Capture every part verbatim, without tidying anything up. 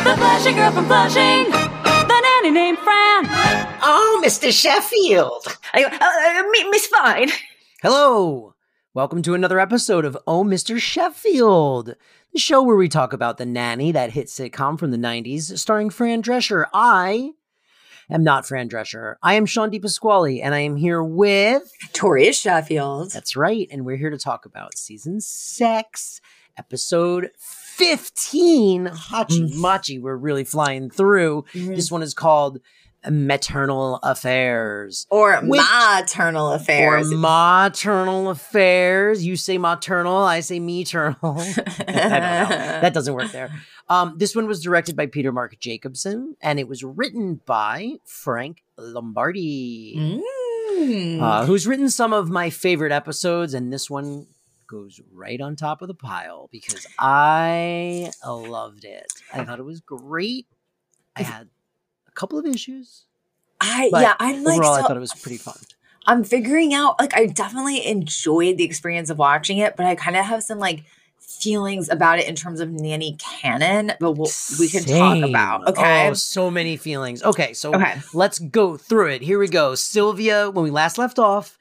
The Flushing girl from Flushing, the nanny named Fran. Oh, Mister Sheffield. I go, uh, uh, Miss Fine. Hello. Welcome to another episode of Oh, Mister Sheffield, the show where we talk about The Nanny, that hit sitcom from the nineties, starring Fran Drescher. I am not Fran Drescher. I am Sean DePasquale, and I am here with... Tori Sheffield. That's right, and we're here to talk about season six, episode fifteen. Hachi Machi, we're really flying through. Mm. This one is called Maternal Affairs. Or Which- maternal affairs. Or maternal affairs. You say maternal, I say maternal. I don't know. That doesn't work there. Um, this one was directed by Peter Mark Jacobson, and it was written by Frank Lombardi, Mm. uh, who's written some of my favorite episodes, and this one goes right on top of the pile because I loved it. I thought it was great. I had a couple of issues. I But yeah, I'm like overall, so, I thought it was pretty fun. I'm figuring out, like, I definitely enjoyed the experience of watching it, but I kind of have some like feelings about it in terms of nanny canon, but we'll, we can Same. talk about. Okay. Oh, so many feelings. Okay, so Okay. let's go through it. Here we go. Sylvia, when we last left off,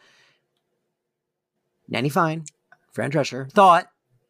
Nanny Fine, Fran Drescher, thought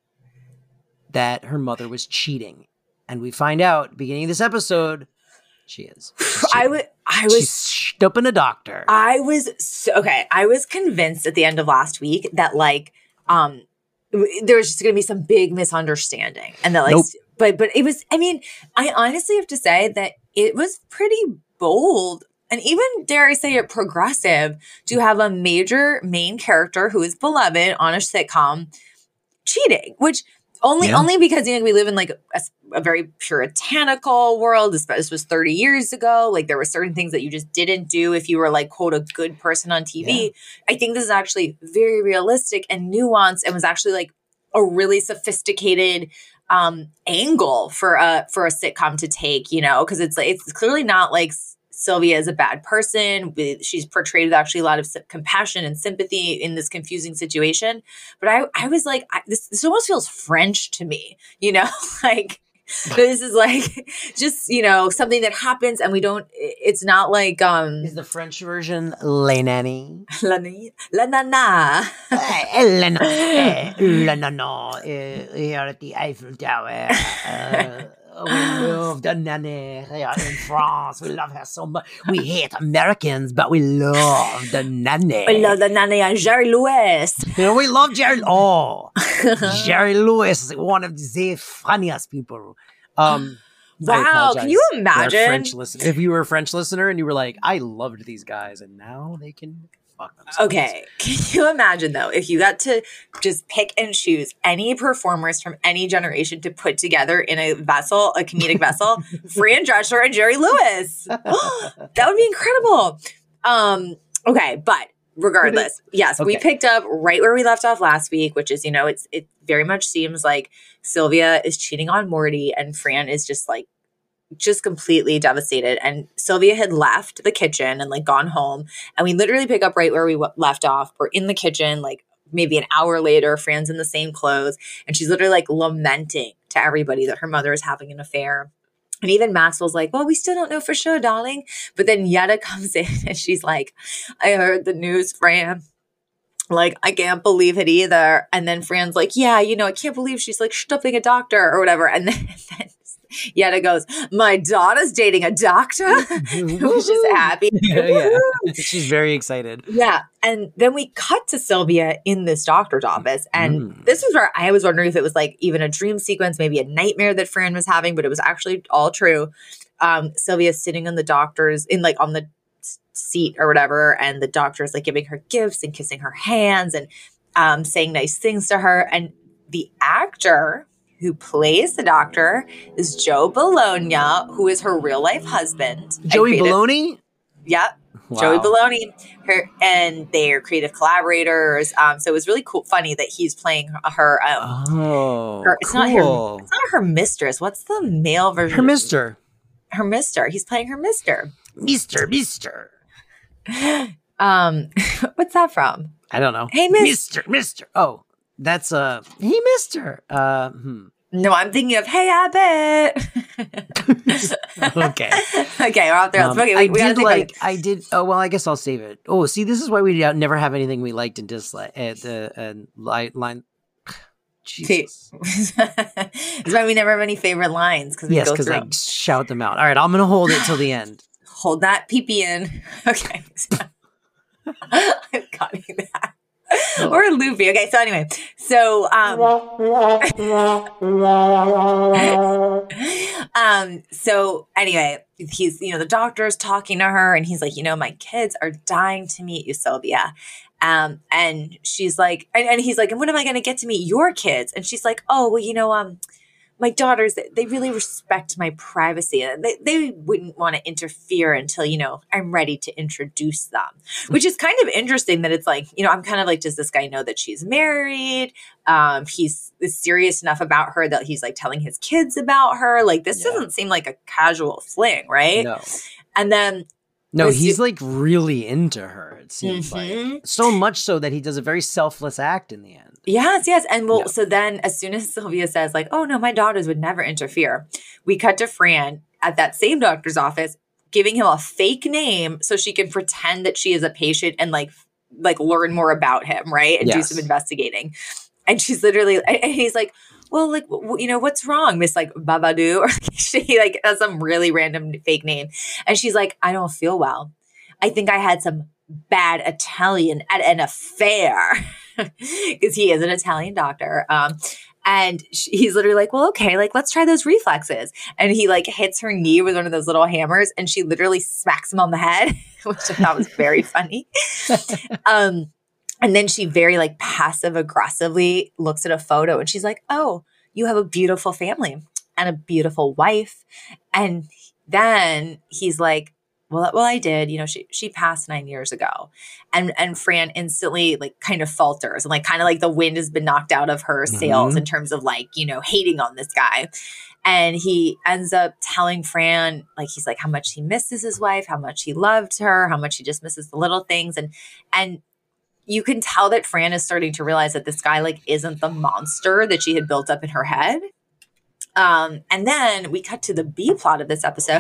that her mother was cheating. And we find out, beginning of this episode, she is. She's I cheating. was, I was, She's stooping a doctor. I was so, okay. I was convinced at the end of last week that like, um, w- there was just going to be some big misunderstanding, and that like, Nope. but but it was. I mean, I honestly have to say that it was pretty bold, and even dare I say it, progressive to have a major main character who is beloved on a sitcom cheating, which. Only, Yeah. only because you know we live in like a, a very puritanical world. This, this was thirty years ago. Like there were certain things that you just didn't do if you were like quote a good person on T V. I think this is actually very realistic and nuanced, and was actually like a really sophisticated um, angle for a for a sitcom to take. You know, because it's like it's clearly not like Sylvia is a bad person. She's portrayed with actually a lot of compassion and sympathy in this confusing situation. But I, I was like, I, this, this almost feels French to me, you know, like this is like just, you know, something that happens and we don't, it's not like, um, Is the French version Les Nanny? la, ni- la nana. Eh, La na- eh, La nana, eh, here at the Eiffel Tower. Uh, we love the nanny here in France. We love her so much. We hate Americans, but we love the nanny. I love the nana and Jerry Lewis. You know, we love Jerry. Oh, Jerry Lewis is one of the funniest people. Um, I Wow, apologize can you to our imagine? French listener. If you were a French listener and you were like, I loved these guys, and now they can fuck themselves. Okay. Can you imagine though, if you got to just pick and choose any performers from any generation to put together in a vessel, a comedic vessel, Fran Drescher and Jerry Lewis? That would be incredible. Um, okay. But regardless, yes, we Okay. picked up right where we left off last week, which is, you know, it's, it very much seems like Sylvia is cheating on Morty and Fran is just like, just completely devastated. And Sylvia had left the kitchen and like gone home. And we literally pick up right where we w- left off. We're in the kitchen, like maybe an hour later, Fran's in the same clothes. And she's literally like lamenting to everybody that her mother is having an affair. And even Maxwell's like, well, we still don't know for sure, darling. But then Yetta comes in and she's like, I heard the news, Fran. Like, I can't believe it either. And then Fran's like, yeah, you know, I can't believe she's like stuffing a doctor or whatever. And then, and then Yetta goes, my daughter's dating a doctor? Which is happy. Yeah, yeah. She's very excited. Yeah. And then we cut to Sylvia in this doctor's office. And Mm. this was where I was wondering if it was like even a dream sequence, maybe a nightmare that Fran was having, but it was actually all true. Um, Sylvia's sitting in the doctor's, in like on the s- seat or whatever. And the doctor's like giving her gifts and kissing her hands and um, saying nice things to her. And the actor who plays the doctor is Joe Bologna, who is her real life husband. and Joey creative- Baloney? Yep. Wow. Joey Baloney, her, and they're creative collaborators. Um, so it was really cool, funny that he's playing her. Um, Oh, her it's cool. not her. It's not her mistress. What's the male version? Her mister. Her mister. He's playing her mister. Mister, mister. Um, what's that from? I don't know. Hey, miss. Mister, mister. Oh, that's, uh, hey, mister. Uh, hmm. No, I'm thinking of Hey Abbott. Okay. Okay, we're off the rails. Um, Okay, we, I we gotta did think like. about it. I did. Oh well, I guess I'll save it. Oh, see, this is why we never have anything we liked and disliked. Uh, the uh, line. line. Jesus. That's why we never have any favorite lines because we Yes, go because through I them. shout them out. All right, I'm gonna hold it till the end. Hold that pee-pee in. Okay. I'm cutting that. Or loopy. Okay, so anyway. So um um so anyway, he's you know, the doctor's talking to her and he's like, you know, my kids are dying to meet you, Sylvia. Um, and she's like, and, and he's like, and when am I going to get to meet your kids? And she's like, oh, well, you know, um, my daughters, they really respect my privacy. And they, they wouldn't want to interfere until, you know, I'm ready to introduce them, which is kind of interesting that it's like, you know, I'm kind of like, does this guy know that she's married? Um, he's is serious enough about her that he's like telling his kids about her. Like, this Yeah. doesn't seem like a casual fling, right? No, And then no, Was he's it- like really into her. It seems Mhm. like so much so that he does a very selfless act in the end. Yes, yes. And well, Yeah. so then as soon as Sylvia says, like, oh no, my daughters would never interfere, we cut to Fran at that same doctor's office, giving him a fake name so she can pretend that she is a patient and like like learn more about him, right? And do Yes. some investigating. And she's literally, and he's like, well, like, w- you know, what's wrong, Miss like Babadoo? Or she like has some really random fake name. And she's like, I don't feel well. I think I had some bad Italian at an affair because he is an Italian doctor. Um, and sh- he's literally like, well, okay, like, let's try those reflexes. And he like hits her knee with one of those little hammers and she literally smacks him on the head, which I thought was very funny. Um, and then she very like passive aggressively looks at a photo and she's like, oh, you have a beautiful family and a beautiful wife. And then he's like, well, well, I did, you know, she, she passed nine years ago. And, and Fran instantly like kind of falters and like, kind of like the wind has been knocked out of her sails Mhm. in terms of like, you know, hating on this guy. And he ends up telling Fran, like, he's like, how much he misses his wife, how much he loved her, how much he just misses the little things. And, and, you can tell that Fran is starting to realize that this guy like isn't the monster that she had built up in her head. Um, and then we cut to the B plot of this episode,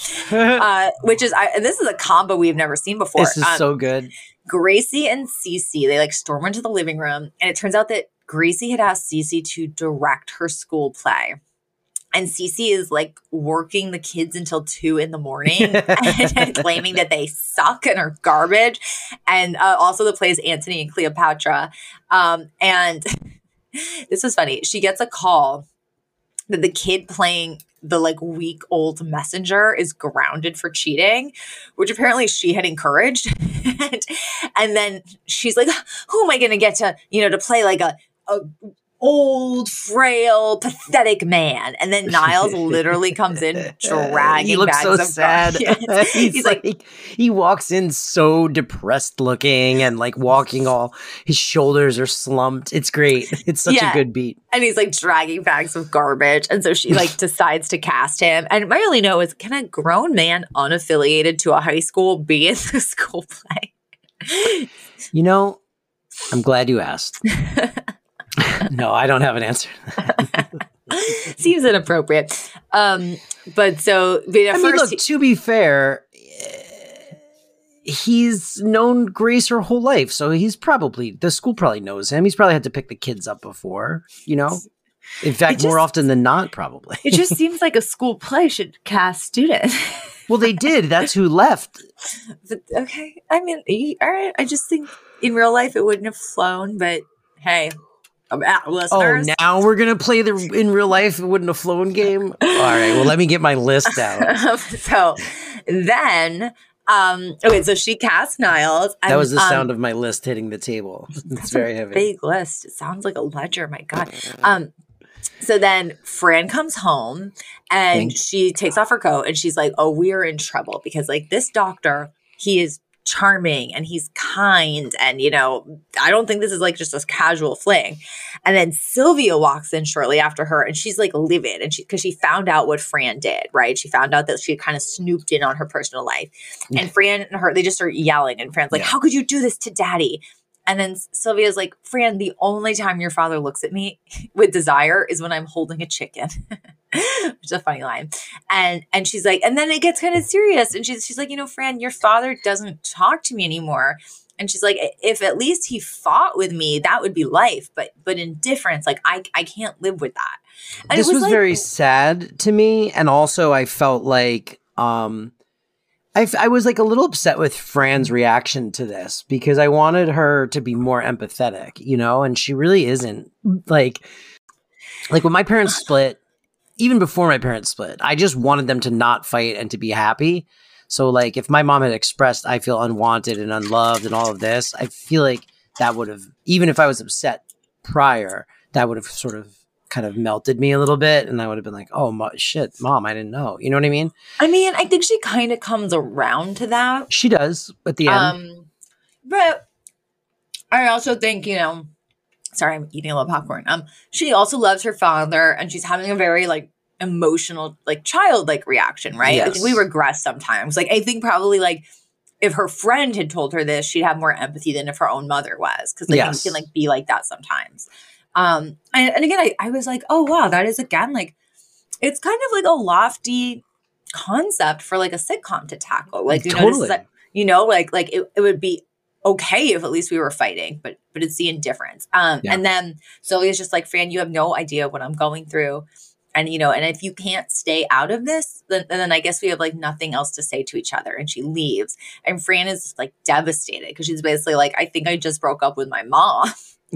uh, which is, I, and this is a combo we've never seen before. This is Um, so good. Gracie and Cece, they like storm into the living room, and it turns out that Gracie had asked Cece to direct her school play. And Cece is like working the kids until two in the morning and claiming that they suck and are garbage. And uh, also the plays Antony and Cleopatra. Um, and this was funny. She gets a call that the kid playing the like week old messenger is grounded for cheating, which apparently she had encouraged. and, and then she's like, who am I going to get to, you know, to play like a, a old, frail, pathetic man. And then Niles literally comes in dragging He looks bags so of sad. Yes. he's, He's like, like, he walks in so depressed looking and like walking all his shoulders are slumped. It's great. It's such Yeah. a good beat. and he's like dragging bags of garbage. And so she like decides to cast him. And my only note is, can a grown man unaffiliated to a high school be in the school play? You know, I'm glad you asked. No, I don't have an answer. Seems inappropriate. Um, but so but at I mean, first look, to be fair, eh, he's known Grace her whole life, so he's probably, the school probably knows him. He's probably had to pick the kids up before, you know? In fact, just- more often than not, probably. it just seems like a school play should cast students. Well, they did. That's who left. But, okay. I mean, y- all right. I just think in real life it wouldn't have flown, but hey, um, uh, Oh, listeners. now we're going to play the in real life it wouldn't have flown game? All right, well, let me get my list out. So then, um, okay, so she cast Niles. And, That was the um, sound of my list hitting the table. It's very heavy. big list. It sounds like a ledger. My God. Um, so then Fran comes home and Thank- she takes off her coat and she's like, oh, we are in trouble because like this doctor, he is charming and he's kind. And, you know, I don't think this is like just a casual fling. And then Sylvia walks in shortly after her and she's like livid. And she, cause she found out what Fran did, right? She found out that she had kind of snooped in on her personal life. And Fran and her, they just start yelling and Fran's like, Yeah. how could you do this to daddy? And then Sylvia's like, Fran, the only time your father looks at me with desire is when I'm holding a chicken. which is a funny line. And and she's like, and then it gets kind of serious. And she's she's like, you know, Fran, your father doesn't talk to me anymore. And she's like, if at least he fought with me, that would be life. But but indifference, like I I can't live with that. And this it was, was like, very sad to me, and also I felt like um, I f- I was like a little upset with Fran's reaction to this because I wanted her to be more empathetic, you know, and she really isn't. Like, like when my parents split. Even before my parents split, I just wanted them to not fight and to be happy. So like if my mom had expressed, I feel unwanted and unloved and all of this, I feel like that would have, even if I was upset prior, that would have sort of kind of melted me a little bit. And I would have been like, oh mo- shit, mom, I didn't know. You know what I mean? I mean, I think she kind of comes around to that. She does at the end. Um, but I also think, you know, sorry, I'm eating a little popcorn. Um, she also loves her father, and she's having a very like emotional, like childlike reaction, right? Yes. I think we regress sometimes. Like I think probably like if her friend had told her this, she'd have more empathy than if her own mother was, because like Yes. you can like be like that sometimes. Um, and, and again, I, I was like, oh wow, that is again like it's kind of like a lofty concept for like a sitcom to tackle. Like you know, this Totally. is like, you know, like like it, it would be okay if at least we were fighting, but but it's the indifference. Um, Yeah. and then Sylvia's just like, Fran, you have no idea what I'm going through. And, you know, and if you can't stay out of this, then, then I guess we have like nothing else to say to each other. And she leaves. And Fran is like devastated because she's basically like, I think I just broke up with my mom,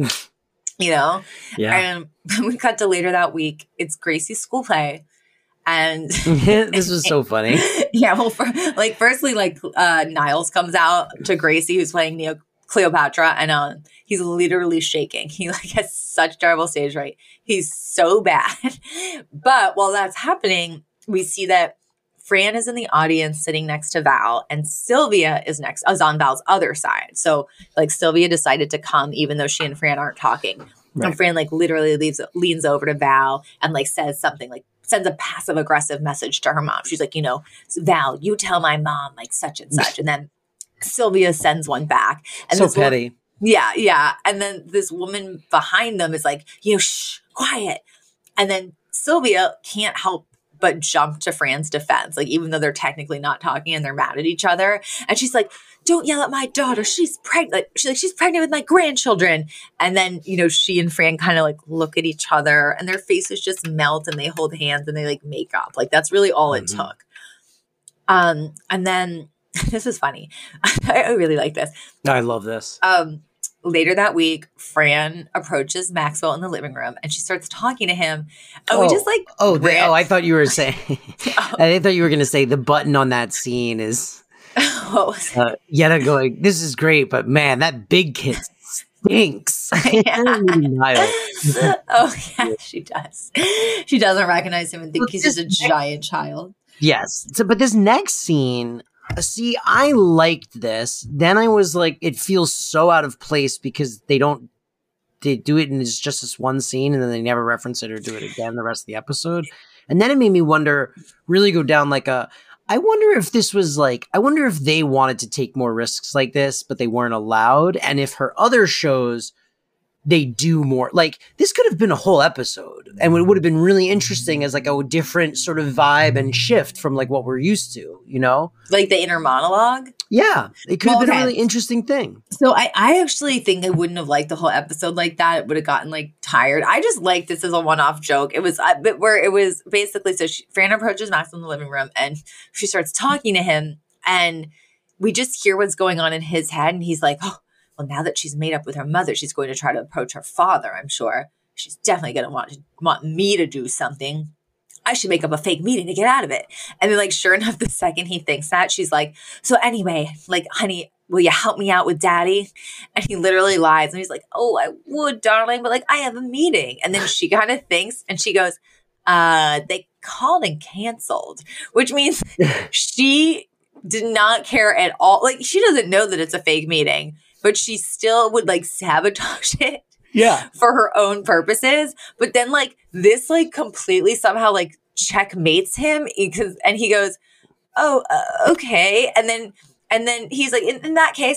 you know? Yeah. And we cut to later that week. It's Gracie's school play. And This was so funny. yeah, well, for, like, firstly, like, uh, Niles comes out to Gracie, who's playing Neo Cleopatra, and um, he's literally shaking. He like has such terrible stage fright. He's so bad. But while that's happening, we see that Fran is in the audience sitting next to Val, and Sylvia is next, is on Val's other side. So, like, Sylvia decided to come, even though she and Fran aren't talking. Right. And Fran, like, literally leaves, leans over to Val and, like, says something like, sends a passive aggressive message to her mom. She's like, you know, Val, you tell my mom like such and such. And then Sylvia sends one back. And So this wo- petty. yeah, yeah. And then this woman behind them is like, you know, shh, quiet. And then Sylvia can't help but jump to Fran's defense, like even though they're technically not talking and they're mad at each other. And she's like, don't yell at my daughter. She's pregnant. She's like, she's pregnant with my grandchildren. And then, you know, she and Fran kind of like look at each other and their faces just melt and they hold hands and they like make up. Like that's really all it Mhm. took. Um, and then this is funny. I really like this. I love this. Um, later that week, Fran approaches Maxwell in the living room and she starts talking to him. And we Oh. just like, Oh, the, ran- oh, I thought you were saying. I thought you were going to say the button on that scene is what was uh, Yetta going. This is great, but man, that big kid stinks. Niles. oh yeah, she does. She doesn't recognize him and think But he's just a this- giant child. Yes. So, but this next scene, see, I liked this. Then I was like, it feels so out of place because they don't, they do it and it's just this one scene and then they never reference it or do it again the rest of the episode. And then it made me wonder, really go down like a, I wonder if this was like, I wonder if they wanted to take more risks like this, but they weren't allowed. And if her other shows, they do more. Like this could have been a whole episode and it would have been really interesting as like a different sort of vibe and shift from like what we're used to, you know? Like the inner monologue. Yeah, it could have Well, been okay. a really interesting thing. So I, I actually think I wouldn't have liked the whole episode like that. It would have gotten like tired. I just liked this as a one-off joke. It was uh, but where it was basically so she, Fran approaches Max in the living room and she starts talking to him and we just hear what's going on in his head and he's like, oh, well, now that she's made up with her mother, she's going to try to approach her father, I'm sure. She's definitely going to want to want me to do something. I should make up a fake meeting to get out of it. And then, like, sure enough, the second he thinks that, she's like, so anyway, like, honey, will you help me out with daddy? And he literally lies. And he's like, oh, I would, darling, but like, I have a meeting. And then she kind of thinks and she goes, uh, they called and canceled, which means she did not care at all. Like, she doesn't know that it's a fake meeting, but she still would like sabotage it Yeah. for her own purposes. But then like this like completely somehow like checkmates him because and he goes, oh, uh, okay. And then and then he's like, in, in that case, I'm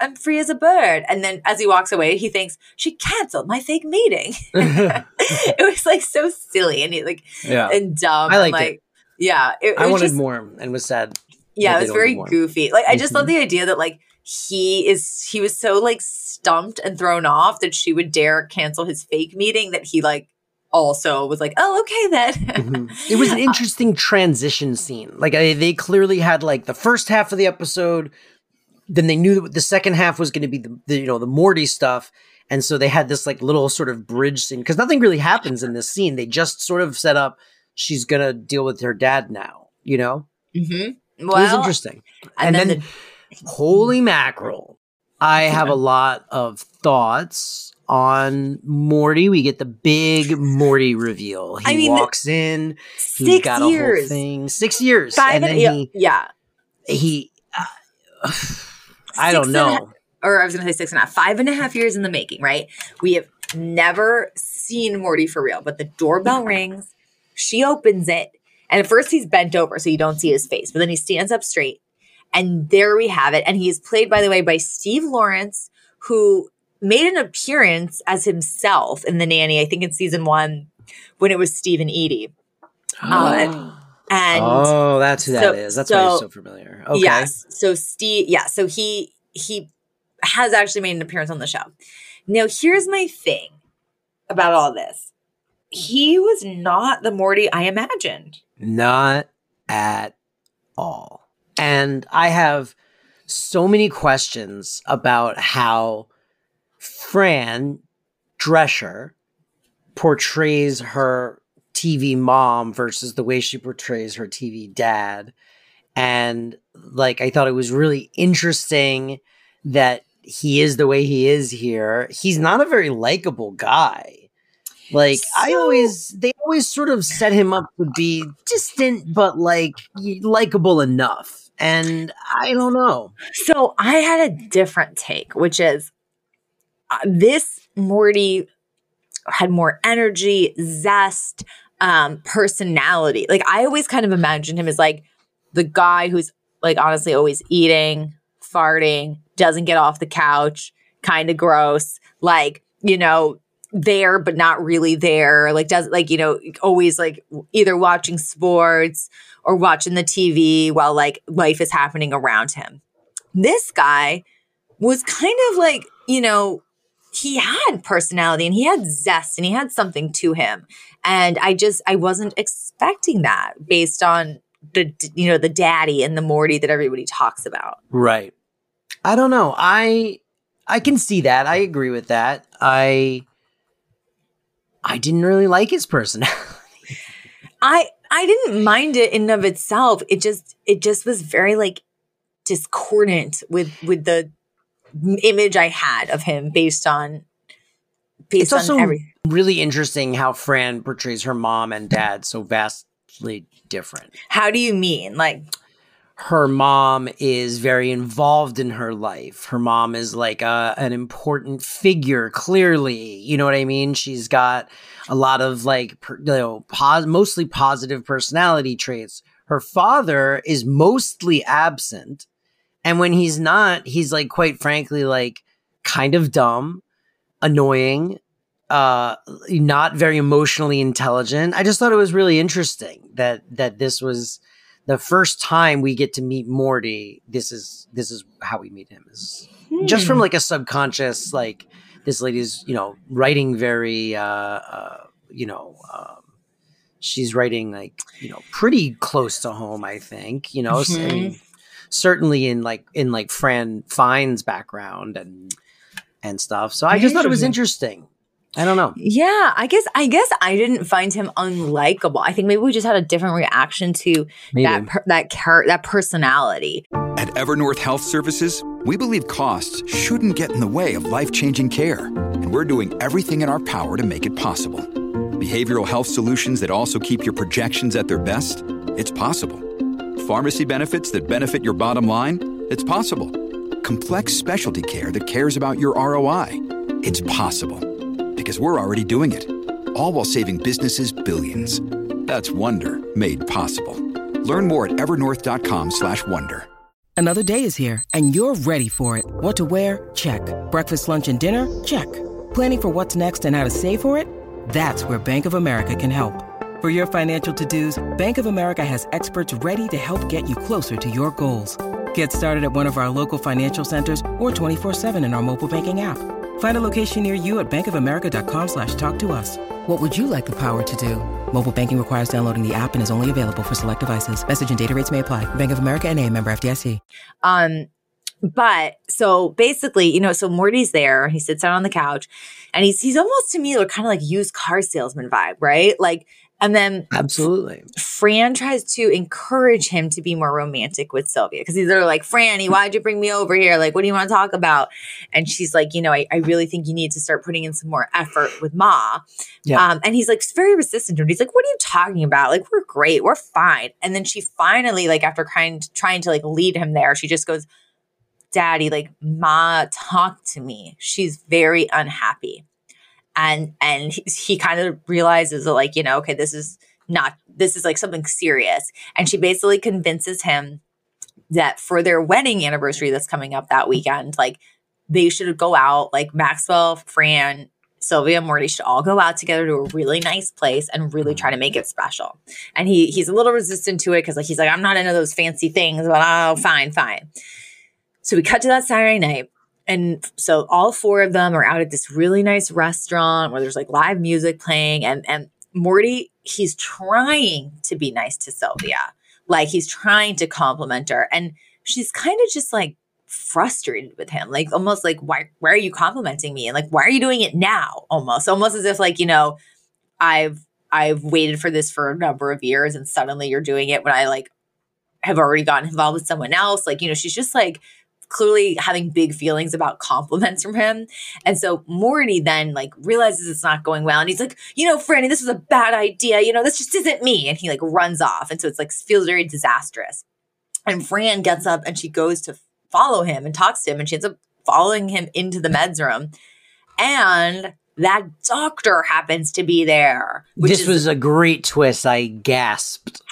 I'm free as a bird. And then as he walks away, he thinks, she canceled my fake meeting. It was like so silly and like yeah. and dumb. I liked and, like, it. Yeah. It, it I wanted just, more and was sad. Yeah, it was very goofy. Like, I just mm-hmm. love the idea that like he is, he was so like stumped and thrown off that she would dare cancel his fake meeting that he like also was like, oh, okay then. Mm-hmm. It was an interesting transition scene. Like I, they clearly had like the first half of the episode, then they knew that the second half was going to be the, the, you know, the Morty stuff. And so they had this like little sort of bridge scene because nothing really happens in this scene. They just sort of set up, she's going to deal with her dad now, you know? Mm-hmm. Well, it was interesting. And, and then, then the- holy mackerel. I have a lot of thoughts on Morty. We get the big Morty reveal. He I mean, walks in. He's six got years. a whole thing. Six years. Five and then and, he, yeah. He, uh, I don't know. Half, or I was going to say six and a half. Five and a half years in the making, right? We have never seen Morty for real, but the doorbell rings. She opens it. And at first he's bent over so you don't see his face. But then he stands up straight. And there we have it. And he is played, by the way, by Steve Lawrence, who made an appearance as himself in The Nanny, I think in season one, when it was Steve and Edie. uh, and oh, that's who that so, is. That's so, why he's so familiar. Okay. Yes. So Steve, yeah. So he he has actually made an appearance on the show. Now, here's my thing about all this. He was not the Morty I imagined. Not at all. And I have so many questions about how Fran Drescher portrays her T V mom versus the way she portrays her T V dad. And like, I thought it was really interesting that he is the way he is here. He's not a very likable guy. Like so, I always, they always sort of set him up to be distant, but like likable enough. And I don't know. So I had a different take, which is uh, this Morty had more energy, zest, um, personality. Like I always kind of imagined him as like the guy who's like honestly always eating, farting, doesn't get off the couch, kind of gross, like, you know, there but not really there, like does like, you know, always like either watching sports or watching the T V while like life is happening around him. This guy was kind of like, you know, he had personality and he had zest and he had something to him. And I just, I wasn't expecting that based on the, you know, the daddy and the Morty that everybody talks about. Right. I don't know. I, I can see that. I agree with that. I, I didn't really like his personality. I I didn't mind it in and of itself. It just it just was very like discordant with with the image I had of him based on based it's also on everything. Really interesting how Fran portrays her mom and dad so vastly different. How do you mean? Like her mom is very involved in her life. Her mom is like a, an important figure, clearly. You know what I mean? She's got a lot of like, per, you know, pos- mostly positive personality traits. Her father is mostly absent. And when he's not, he's like, quite frankly, like kind of dumb, annoying, uh, not very emotionally intelligent. I just thought it was really interesting that, that this was the first time we get to meet Morty. This is, this is how we meet him, is hmm. just from like a subconscious, like this lady's, you know, writing very, uh, uh you know, um, she's writing like, you know, pretty close to home, I think, you know, mm-hmm. I mean, certainly in like, in like Fran Fine's background and, and stuff. So I just thought it was interesting. I don't know. Yeah, I guess I guess I didn't find him unlikable. I think maybe we just had a different reaction to maybe. that per, that car, that personality. At Evernorth Health Services, we believe costs shouldn't get in the way of life-changing care, and we're doing everything in our power to make it possible. Behavioral health solutions that also keep your projections at their best? It's possible. Pharmacy benefits that benefit your bottom line? It's possible. Complex specialty care that cares about your R O I? It's possible. Because we're already doing it. All while saving businesses billions. That's Wonder made possible. Learn more at evernorth.com slash wonder. Another day is here, and you're ready for it. What to wear? Check. Breakfast, lunch, and dinner? Check. Planning for what's next and how to save for it? That's where Bank of America can help. For your financial to-dos, Bank of America has experts ready to help get you closer to your goals. Get started at one of our local financial centers or twenty-four seven in our mobile banking app. Find a location near you at bankofamerica.com slash talk to us. What would you like the power to do? Mobile banking requires downloading the app and is only available for select devices. Message and data rates may apply. Bank of America N A, member F D I C. Um, but so basically, you know, so Morty's there. He sits down on the couch, and he's he's almost to me like kind of like used car salesman vibe, right? Like, and then Absolutely. Fran tries to encourage him to be more romantic with Sylvia because he's there like, Franny, why'd you bring me over here? Like, what do you want to talk about? And she's like, you know, I, I really think you need to start putting in some more effort with Ma. Yeah. Um, and he's like very resistant to it. He's like, what are you talking about? Like, we're great. We're fine. And then she finally, like after trying, trying to like lead him there, she just goes, Daddy, like Ma talked to me. She's very unhappy. And and he, he kind of realizes that, like, you know, okay, this is not, this is like something serious. And she basically convinces him that for their wedding anniversary that's coming up that weekend, like they should go out, like Maxwell, Fran, Sylvia, Morty should all go out together to a really nice place and really try to make it special. And he he's a little resistant to it because like he's like, I'm not into those fancy things, but oh, fine, fine. So we cut to that Saturday night. And so all four of them are out at this really nice restaurant where there's like live music playing. And, and Morty, he's trying to be nice to Sylvia. Like he's trying to compliment her. And she's kind of just like frustrated with him. Like almost like, why, why are you complimenting me? And like, why are you doing it now? Almost, almost as if like, you know, I've, I've waited for this for a number of years and suddenly you're doing it when I like have already gotten involved with someone else. Like, you know, she's just like, clearly having big feelings about compliments from him. And so Morty then like realizes it's not going well. And he's like, you know, Franny, this was a bad idea. You know, this just isn't me. And he like runs off. And so it's like feels very disastrous. And Fran gets up and she goes to follow him and talks to him. And she ends up following him into the meds room. And that doctor happens to be there. Which This is, was a great twist. I gasped.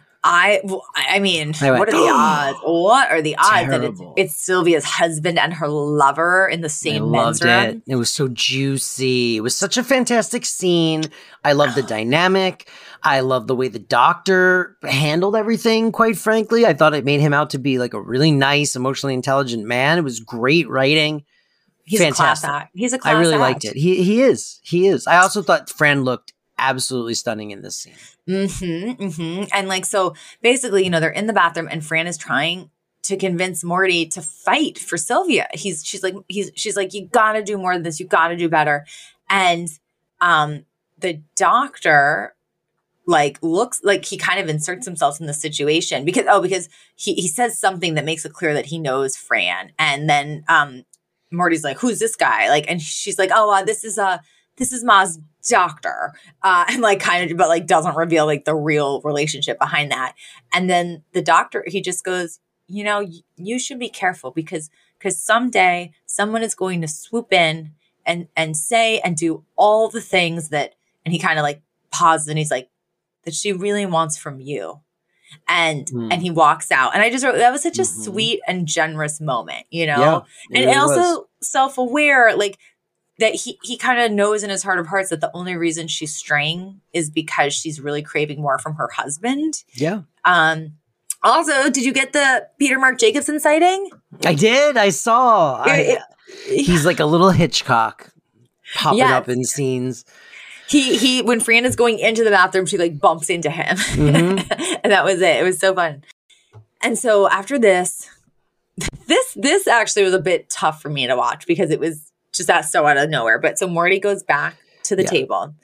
I, I mean, I went, what are the odds? What are the odds that it's, Terrible. it's Sylvia's husband and her lover in the same I men's loved room? it. It was so juicy. It was such a fantastic scene. I love the dynamic. I love the way the doctor handled everything, quite frankly. I thought it made him out to be like a really nice, emotionally intelligent man. It was great writing. He's Fantastic. a class act. He's a class I really act. liked it. He he is. He is. I also thought Fran looked absolutely stunning in this scene. Mm-hmm, mm-hmm. And like, so basically, you know, they're in the bathroom and Fran is trying to convince Morty to fight for Sylvia. He's, she's like, he's, she's like, you gotta do more than this. You gotta do better. And, um, the doctor like looks like he kind of inserts himself in the situation because, oh, because he, he says something that makes it clear that he knows Fran. And then, um, Morty's like, who's this guy? Like, and she's like, oh, uh, this is a, this is Ma's doctor. Uh, and like kind of, but like doesn't reveal like the real relationship behind that. And then the doctor, he just goes, you know, y- you should be careful because, because someday someone is going to swoop in and, and say and do all the things that, and he kind of like pauses and he's like, that she really wants from you. And, Mm. and he walks out. And I just wrote, that was such a Mhm. sweet and generous moment, you know? Yeah, it and, really and also was. self-aware, like that he, he kind of knows in his heart of hearts that the only reason she's straying is because she's really craving more from her husband. Yeah. Um, also, did you get the Peter Mark Jacobson sighting? I did. I saw. I, It- it- he's like a little Hitchcock popping Yes. up in scenes. He he when Fran is going into the bathroom, she like bumps into him. Mhm. And that was it. It was so fun. And so after this, this this actually was a bit tough for me to watch because it was just that so out of nowhere. But so Morty goes back to the Yeah. table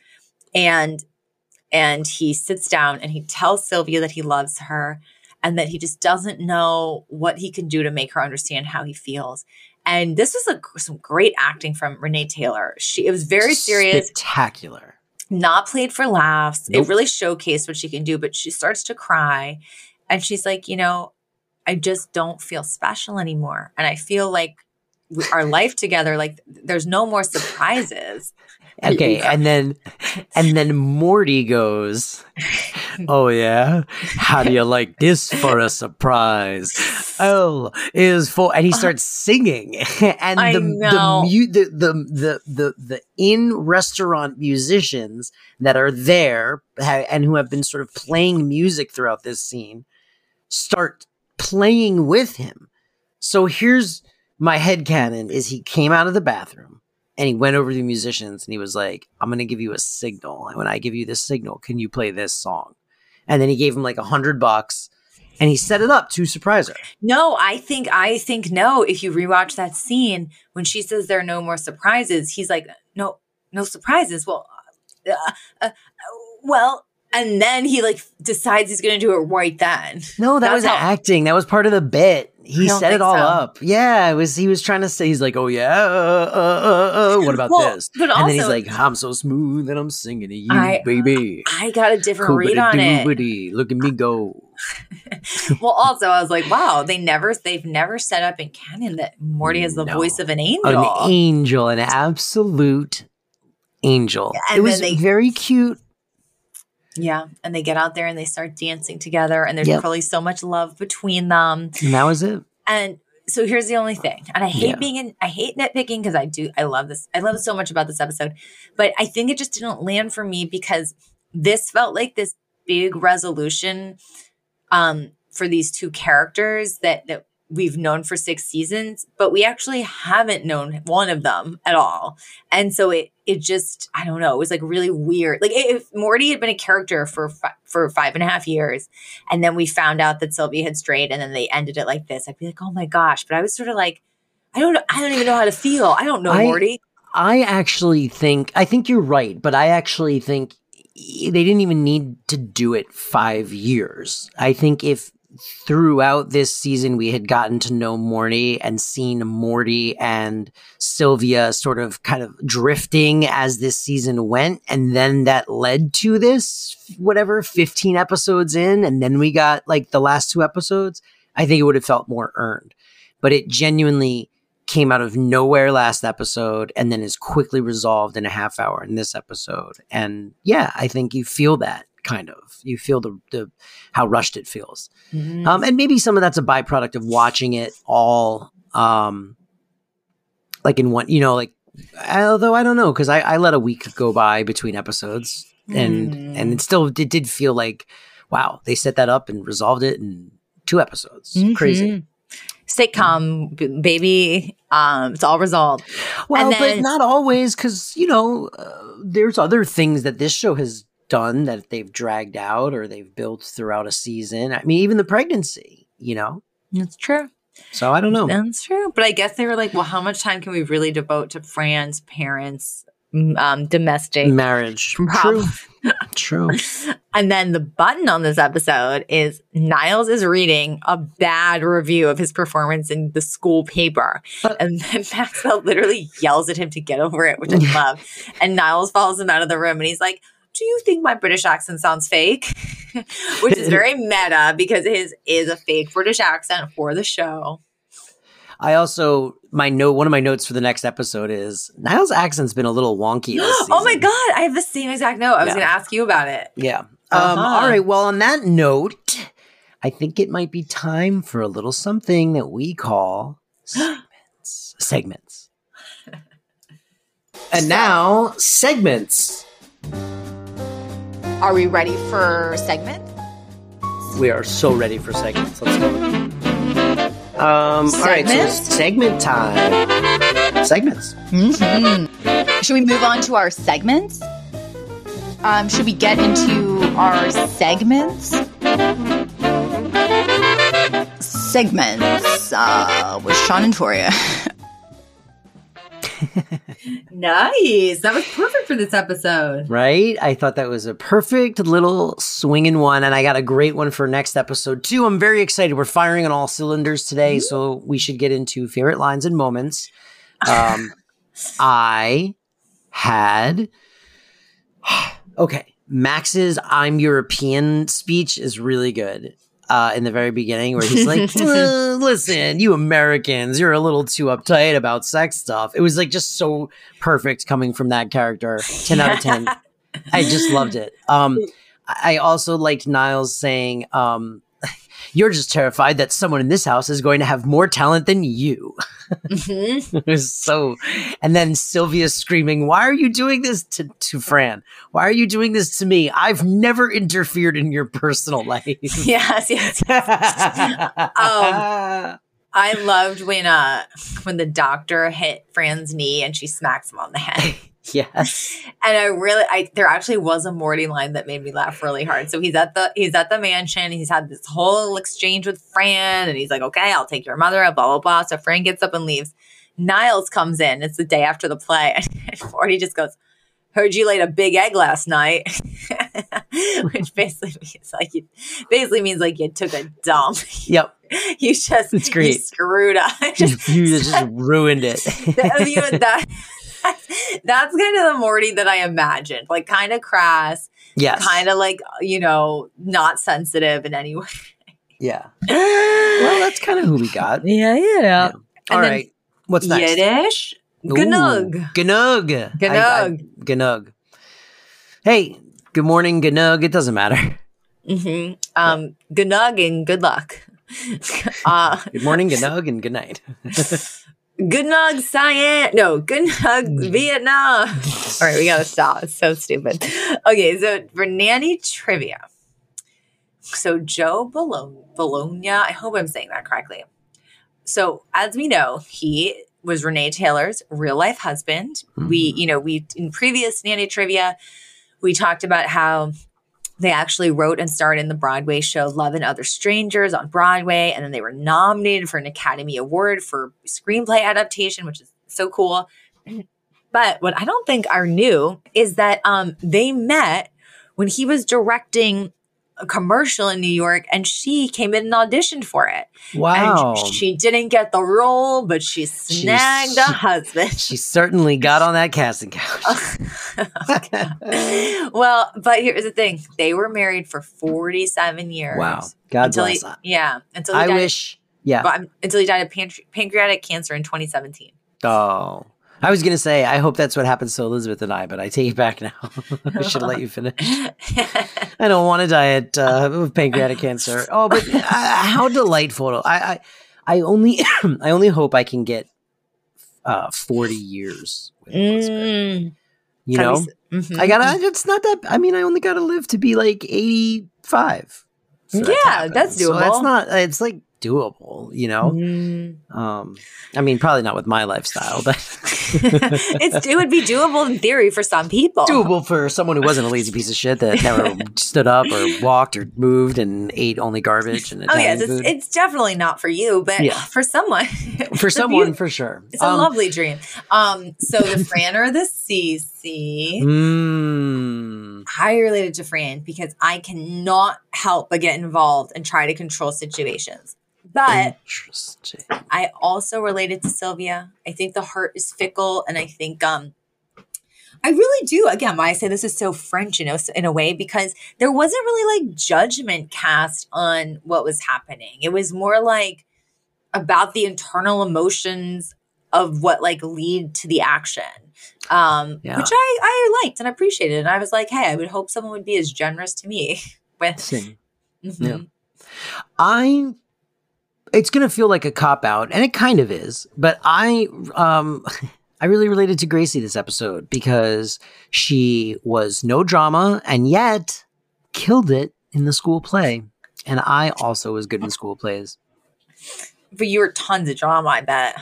and and he sits down and he tells Sylvia that he loves her and that he just doesn't know what he can do to make her understand how he feels. And this was a, some great acting from Renee Taylor. She it was very serious. Spectacular. Not played for laughs. Nope. It really showcased what she can do, but she starts to cry and she's like, you know, I just don't feel special anymore. And I feel like our life together. Like, there's no more surprises. Okay, and then and then Morty goes, "Oh yeah, how do you like this for a surprise? L is for," and he starts singing, and I the know. the, mu- the the the the the in restaurant musicians that are there ha- and who have been sort of playing music throughout this scene start playing with him. So here's my headcanon: is he came out of the bathroom. And he went over to the musicians and he was like, "I'm going to give you a signal. And when I give you this signal, can you play this song?" And then he gave him like a hundred bucks and he set it up to surprise her. No, I think, I think no. If you rewatch that scene, when she says there are no more surprises, he's like, no, no surprises. Well, uh, uh, well, and then he like decides he's going to do it right then. No, that That's was how- acting. That was part of the bit. He I don't set it think all so. up. Yeah, it was. He was trying to say, he's like, "Oh yeah, uh, uh, uh, uh, what about Well, this?" but and then he's also- like, "I'm so smooth and I'm singing to you, I- baby. I got a different read on it. Koobity-doobity, look at me go." Well, also, I was like, wow, they never, they've never set up in canon that Morty has the No. voice of an angel. An angel, an absolute angel. And it was then they- very cute. Yeah. And they get out there and they start dancing together, and there's Yep. probably so much love between them. And that was it. And so here's the only thing. And I hate Yeah. being in, I hate nitpicking because I do, I love this. I love so much about this episode. But I think it just didn't land for me because this felt like this big resolution um, for these two characters that, that we've known for six seasons, but we actually haven't known one of them at all. And so it, it just, I don't know, it was like really weird. Like if Morty had been a character for, fi- for five and a half years, and then we found out that Sylvia had strayed and then they ended it like this, I'd be like, oh my gosh. But I was sort of like, I don't know. I don't even know how to feel. I don't know, I- Morty. I actually think, I think you're right, but I actually think they didn't even need to do it five years. I think if throughout this season we had gotten to know Morty and seen Morty and Sylvia sort of kind of drifting as this season went, and then that led to this, whatever, fifteen episodes in, and then we got like the last two episodes, I think it would have felt more earned. But it genuinely came out of nowhere last episode and then is quickly resolved in a half hour in this episode. And yeah, I think you feel that kind of. You feel the, the how rushed it feels. Mhm. Um, and maybe some of that's a byproduct of watching it all um, like in one, you know, like, although I don't know, because I, I let a week go by between episodes and Mm. and it still it did feel like, wow, they set that up and resolved it in two episodes. Mhm. Crazy. Sitcom, b- baby. Um, it's all resolved. Well, And then- but not always, because, you know, uh, there's other things that this show has done that they've dragged out or they've built throughout a season. I mean, even the pregnancy, you know? That's true. So I don't know. That's true. But I guess they were like, well, how much time can we really devote to Fran's parents, m- um, domestic? Marriage. True. Problem. True. And then the button on this episode is Niles is reading a bad review of his performance in the school paper. Uh, And then Maxwell literally yells at him to get over it, which I love. And Niles follows him out of the room and he's like, do you think my British accent sounds fake? Which is very meta because his is a fake British accent for the show. I also, my note, one of my notes for the next episode is Niles' accent's been a little wonky this season. Oh my God, I have the same exact note. I was Yeah. going to ask you about it. Yeah. Um, Uh-huh. All right. Well, on that note, I think it might be time for a little something that we call segments. segments. And now, segments. Are we ready for segment? We are so ready for segments. Let's go. Um, all right, so Segments? segment time. Segments. Mm-hmm. Should we move on to our segments? Um, should we get into our segments? Segments uh, with Sean and Toria. Nice. That was perfect for this episode. Right? I thought that was a perfect little swinging one, and I got a great one for next episode too. I'm very excited. We're firing on all cylinders today, so we should get into favorite lines and moments. Um, I had okay. Max's "I'm European" speech is really good. uh, in the very beginning where he's like, "Uh, listen, you Americans, you're a little too uptight about sex stuff. It was like just so perfect coming from that character. ten out of ten. I just loved it. Um, I also liked Niles saying, um, you're just terrified that someone in this house is going to have more talent than you. Mm-hmm. It was so, and then Sylvia screaming, why are you doing this to, to Fran? Why are you doing this to me? I've never interfered in your personal life. Yes, yes. um, I loved when uh when the doctor hit Fran's knee and she smacks him on the head. Yes. And I really, I there actually was a Morty line that made me laugh really hard. So he's at the he's at the mansion. He's had this whole exchange with Fran, and he's like, "Okay, I'll take your mother," blah blah blah. So Fran gets up and leaves. Niles comes in. It's the day after the play, and Morty just goes, "Heard you laid a big egg last night," which basically means like you basically means like you took a dump. Yep. You just it's great. You screwed up. You just ruined it. that, you know, that, that's kind of the Morty that I imagined, like kind of crass, yes, kind of like, you know, not sensitive in any way. Yeah. Well, that's kind of who we got. Yeah, yeah. yeah. All right. What's next? Yiddish. Gnug. Gnug. Gnug. Gnug. Hey, good morning, Gnug. It doesn't matter. Mm-hmm. Um, Gnug and good luck. Uh, good morning, Gnug, and good night. Good nug, Cyan. No, good nug, Vietnam. All right, we gotta stop. It's so stupid. Okay, so for nanny trivia. So Joe Bologna, Bologna, I hope I'm saying that correctly. So as we know, he was Renee Taylor's real life husband. Mm-hmm. We, you know, we in previous nanny trivia, we talked about how they actually wrote and starred in the Broadway show Love and Other Strangers on Broadway. And then they were nominated for an Academy Award for screenplay adaptation, which is so cool. But what I don't think I knew is that um, they met when he was directing a commercial in New York, and she came in and auditioned for it. Wow. And she didn't get the role, but she snagged she, a husband. She certainly got on that casting couch. Well, but here's the thing. They were married for forty-seven years. Wow. God bless. He, yeah. Until he I died wish. Of, yeah. But, until he died of pan- pancreatic cancer in twenty seventeen. Oh. I was going to say, I hope that's what happens to Elizabeth and I, but I take it back now. I should have let you finish. I don't want to die at, uh, with pancreatic cancer. Oh, but uh, how delightful. I, I, I only, I only hope I can get uh, forty years with Elizabeth. Mm. You know, mm-hmm. I gotta, it's not that, I mean, I only got to live to be like eighty-five. Yeah, that that's doable. So that's not, it's like doable, you know? Mm. Um, I mean, probably not with my lifestyle, but it's it would be doable in theory for some people. Doable for someone who wasn't a lazy piece of shit that never stood up or walked or moved and ate only garbage and oh yes, it's, it's definitely not for you, but yeah. for someone, for someone for sure, it's um, a lovely dream. Um, so the Fran or the Cece, mm. I related to Fran because I cannot help but get involved and try to control situations. But Interesting. I also related to Sylvia. I think the heart is fickle, and I think um, I really do. Again, why I say this is so French, you know, in a way, because there wasn't really like judgment cast on what was happening. It was more like about the internal emotions of what like lead to the action, um, yeah. which I, I liked and appreciated. And I was like, hey, I would hope someone would be as generous to me with. Mm-hmm. Yeah. I. It's going to feel like a cop-out, and it kind of is, but I um, I really related to Gracie this episode because she was no drama and yet killed it in the school play, and I also was good in school plays. But you were tons of drama, I bet.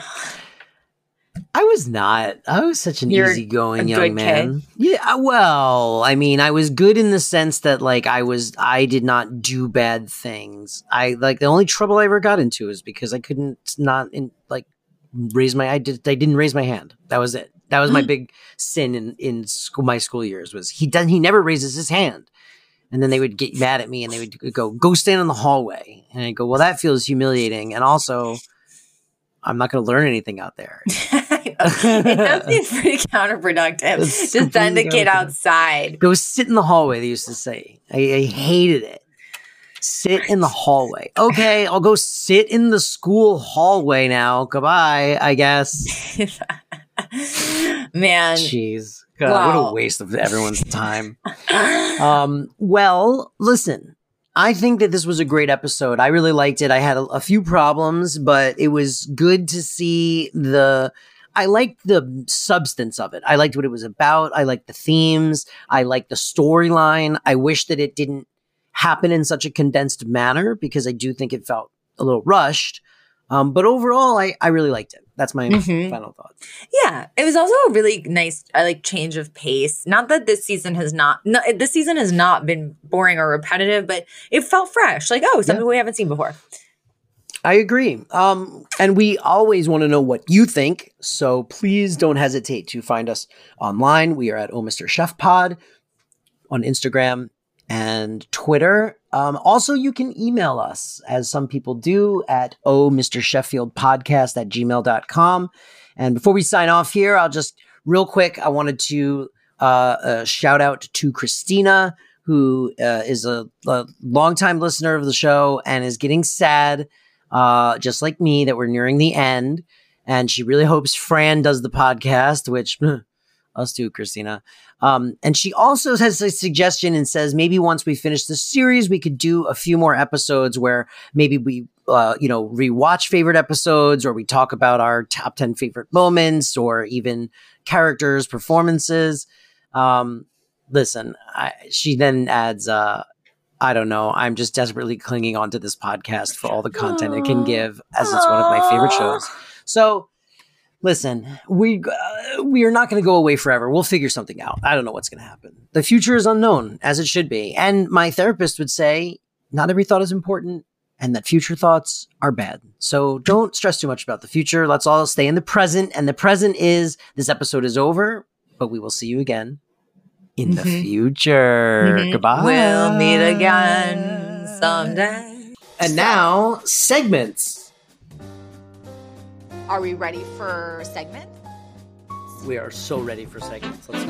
I was not. I was such an You're easygoing young man. Kid. Yeah, well, I mean, I was good in the sense that, like, I was, I did not do bad things. I, like, the only trouble I ever got into is because I couldn't not, in, like, raise my, I, did, I didn't raise my hand. That was it. That was my big sin in, in school, my school years was he doesn't, he never raises his hand. And then they would get mad at me and they would go, go stand in the hallway. And I go, well, that feels humiliating. And also, I'm not going to learn anything out there. It does seem pretty counterproductive. It's Just send a kid outside. Go sit in the hallway, they used to say. I, I hated it. Sit in the hallway. Okay, I'll go sit in the school hallway now. Goodbye, I guess. Man. Jeez. God, wow. What a waste of everyone's time. um, well, listen, I think that this was a great episode. I really liked it. I had a, a few problems, but it was good to see the... I liked the substance of it. I liked what it was about. I liked the themes. I liked the storyline. I wish that it didn't happen in such a condensed manner because I do think it felt a little rushed. Um, but overall, I, I really liked it. That's my mm-hmm. final thoughts. Yeah, it was also a really nice, I like change of pace. Not that this season has not, no, this season has not been boring or repetitive, but it felt fresh. Like, oh, something yeah. we haven't seen before. I agree. Um, and we always want to know what you think. So please don't hesitate to find us online. We are at Oh Mister Chef Pod on Instagram and Twitter. Um, also, you can email us, as some people do, at Oh Mister Sheffield Podcast at gmail dot com. And before we sign off here, I'll just real quick, I wanted to uh, uh, shout out to Christina, who uh, is a, a longtime listener of the show and is getting sad. Uh, just like me, that we're nearing the end, and she really hopes Fran does the podcast, which us too, Christina. Um, and she also has a suggestion and says maybe once we finish the series, we could do a few more episodes where maybe we, uh, you know, rewatch favorite episodes, or we talk about our top ten favorite moments, or even characters' performances. Um, listen, I, she then adds, uh, I don't know. I'm just desperately clinging onto this podcast for all the content it can give, as it's one of my favorite shows. So, listen, we uh, we are not going to go away forever. We'll figure something out. I don't know what's going to happen. The future is unknown, as it should be. And my therapist would say, not every thought is important, and that future thoughts are bad. So don't stress too much about the future. Let's all stay in the present. And the present is, this episode is over, but we will see you again in the mm-hmm. future. Mm-hmm. Goodbye. We'll meet again someday. And now, segments. Are we ready for segments? We are so ready for segments. Let's go.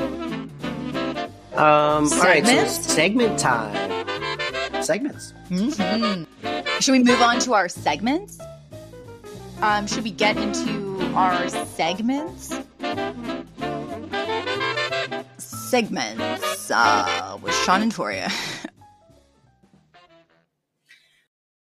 Um, segments? All right, so segment time. Segments. Mm-hmm. Should we move on to our segments? Um, should we get into our segments? Segments uh, with Sean and Toria.